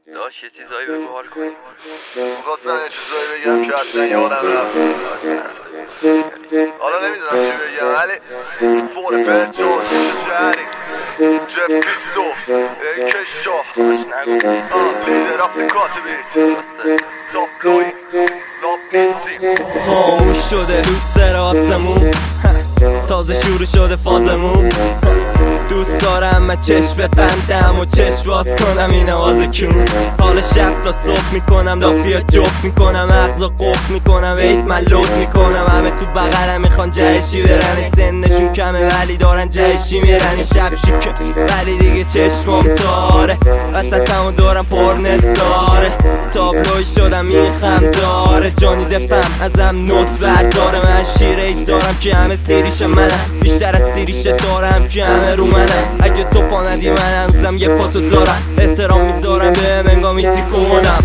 داشت یه چیزایی بگو حال کنی. میخواستم یه چیزایی بگم که اصلا یادم رفت. حالا نمیدونم چی بگم ولی فور بنجون شهری جفیستو کشا لیدر آف دی کاتبی تاپ لوی خاموش شده دوست راسمون تازه شروع شده فازمون دوست دارم من چشم ببندم و چشم باز کنم این آواز کون حالا شب تا صبح میکنم دافیا جفت میکنم اغزا قفل میکنم ویت من لود میکنم همه تو بغلم میخوان جهشی برن سنشون کمه ولی دارن جهشی میرن شب شیکه ولی دیگه چشمم تاره وسطمو دارم پر نثاره تابلوی شدم میخم داره جانی دفم ازم نوت برداره من شیره ای دارم که همه سیریش منم بیشتر از سیریش دارم که همه رو منم اگه تو پا ندی من هنوزم یه پاتو دارم احترام میذارم به منگامی تیکونم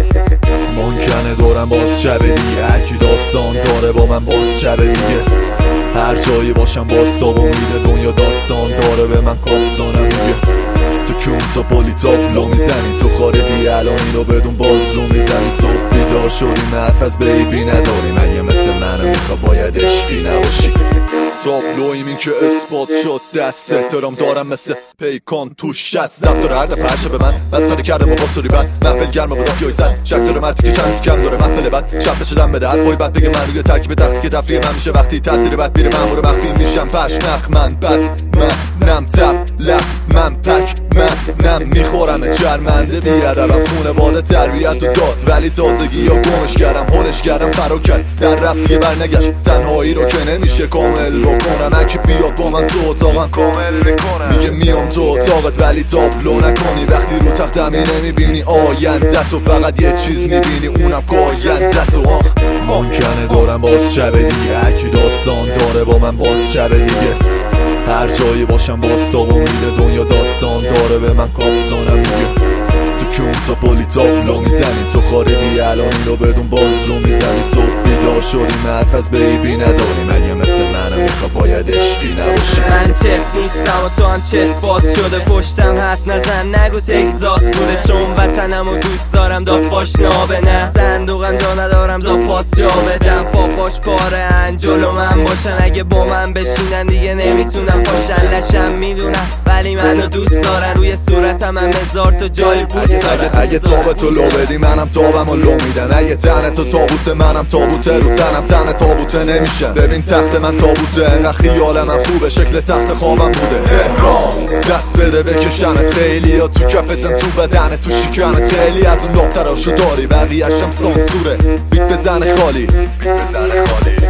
ممکنه دارم باز شب دیگه هرکی داستان داره با من باز شب دیگه هر جایی باشم باز تا میده دنیا داستان داره به من کاپتانم میگه تو کون تا پولی تابلو میزنی تو خارجی الانی رو بدون باز رو میزنی صبح بیدار شدی حرف از بیبی نداری مگه مثل منو میخوا باید عشقی نباشی تابلویم این که اثبات شد دست احترام دارم مثل پیکان تو شد زب داره هر دفعه به من مسخره کرده ما باستوری بد محفل گرمه با دافیای زد شک داره مردی که چند کم داره محفل بد شب بشدم بده حرفای بد بگه من روی ترکیب تختی که تفریح من میشه وقتی تاثیر بد بیره من برو مخفی میشم پشمخ من بد من نم تب لب من پک من نم میخورم چرمنده بیادبم خونه باده تربیت و داد ولی تازگی یا گمش کردم هولش کردم فرا کرد در رفت دیگه برنگشت تنهایی رو که نمیشه کامل بکنم اگه بیاد با من تو اتاقم کامل میکنم میگه میام تو اتاقت ولی تابلو نکنی وقتی رو تختمی نمیبینی آینده تو فقط یه چیز میبینی اونم کاینده تو ممکنه دارم باز شب دیگه هرکی داستان داره با من باز شب دیگه هر جایی باشم باز تا میده دنیا داستان داره به من کاپتانم میگه تو کون تا پولی تابلو میزنی تو خارجی الانی رو بدون باز رو میزنی صبح بیدار شدی حرف از بیبی نداری مگه مثل منو میخوا باید عشقی نباشی من چف نیستم و تو هم چف باز شده پشتم حرف نزن نگو تگزاس بوده چون وطنم و دوست دارم دافاش نابه نه صندوقم جا ندارم زا پاس جا بدم پاپاش پاره ان جلو من باشن اگه با من بشینن دیگه نمیتونم پاشن لشم میدونم ولی منو دوست دارن روی صورتم هم هزار تا جای بوست اگه تابتو لو بدی منم تابم و لو میدم اگه تنتو تابوته منم تابوته رو تنم تن تابوته نمیشم ببین تخت من تابوته انقدر خیال من خوبه شکل تخت خوابم بوده تهران دست بده بکشمت خیلی یا تو کفتن تو بدنت تو شکمت خیلی از اون لابتراشو داری بقیه‌شم سانسوره بیت بزنه خالی